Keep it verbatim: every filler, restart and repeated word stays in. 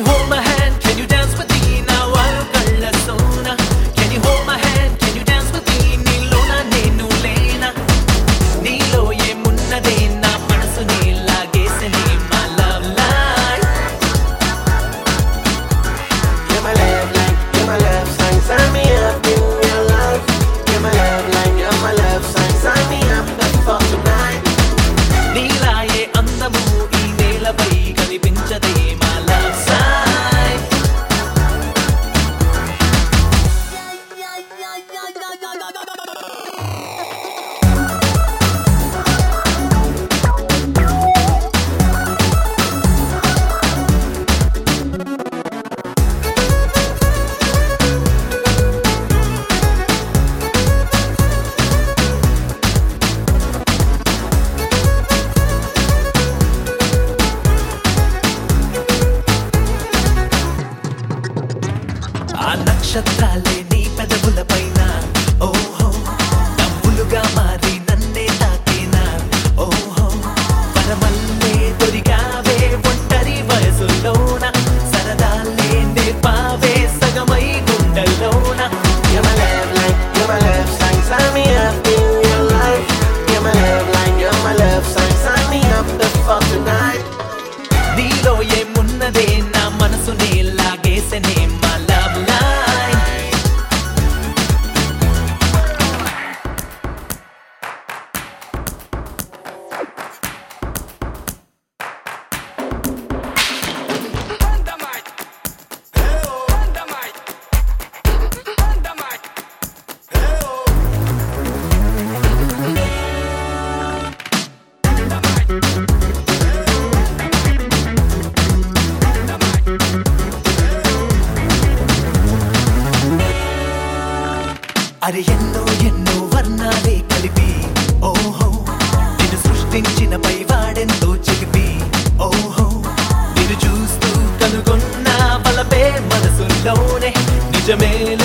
hold my hand? Can you dance with me now? I'll kalla sona. Can you hold my hand? Can you dance with me? Nilona nenu lena. Nilo ye munnade na manasuni lagesene my love life. You're my love life, you're my love song. Sign me up in your life. You're my love life, you're my love song. Sign me up for tonight. Nilaye andamu ee nelapai kanipinchade my love sign. ఆ నక్షత్రాలే నీ పెదవుల పైన ఓహో నవ్వులుగా మారి నన్నే తాకేనా ఓహో పరమల్లే దొరికావే ఒంటరి వయసులోన సరదాలే నేర్పావే సగమై గుండెల్లోన. You're my love life, you're my love song. Sign me up in your life. You're my love life, you're my love song. Sign me up for tonight. నీలో ఏమున్నదే నా మనసునే లాగేసెనే మా లవ్ లైన్. అరే ఎన్నో ఎన్నో వర్ణాలే కలిపి ఓహో నిన్ను సృష్టించిన పైవాడెంతో చిలిపి ఓహో నిన్ను చూస్తూ కనుగొన్న బలపే మనసులోనే నిజమే